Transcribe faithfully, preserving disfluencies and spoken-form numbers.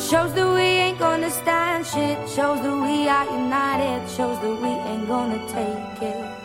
Shows that we ain't gonna stand shit. Shows that we are united. Shows that we ain't gonna take it.